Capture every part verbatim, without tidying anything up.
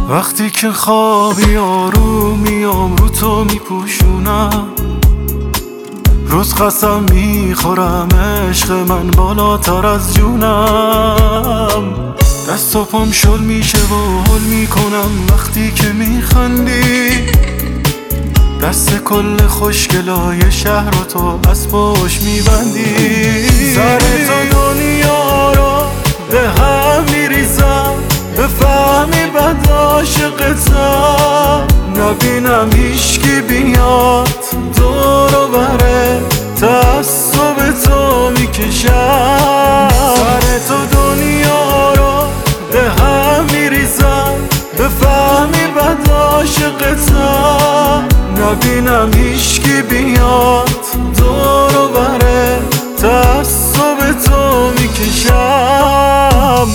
وقتی که خوابی آرومیام رو تو میپوشونم، روز قسم میخورم عشق من بالاتر از جونم. دست و پام شل میشه و هل میکنم وقتی که میخندی، دست کل خوشگلای شهر رو تو از پشت میبندی. سر تو دنیا رو به هم میریزم، بفهمی بد عاشقتم، نبینم هیچکی بیاد دورو بره، تعصب تو میکشم. سر تو دنیا رو به هم میریزم، بفهمی بد عاشقتم، نبینم هیچکی بیاد دورو بره، تعصب تو میکشم.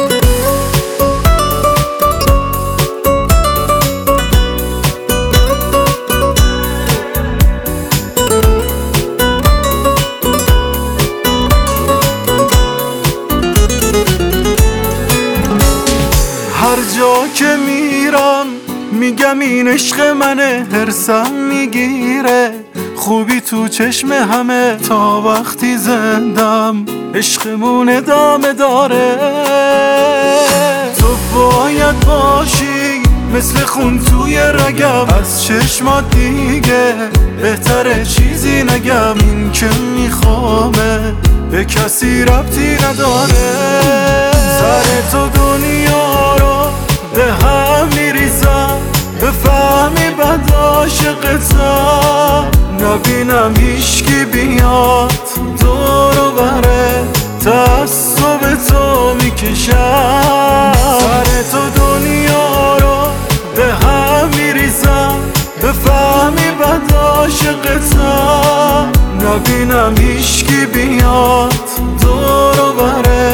هر جا که میرم میگم این عشق منه، هرسم میگیره خوبی تو چشم همه، تا وقتی زندم عشقمون ادامه داره. تو باید باشی مثل خون توی رگم، از چشمات دیگه بهتره چیزی نگم. این که میخوامه به کسی ربطی نداره. سر تو دنیا رو به هم میریزم، بفهمی بد عاشقتم، نبینم هیچکی بیاد دورو بره، تعصب تو میکشم. سر تو دنیا رو به هم میریزم، بفهمی بد عاشقتم، نبینم هیچکی بیاد دورو بره،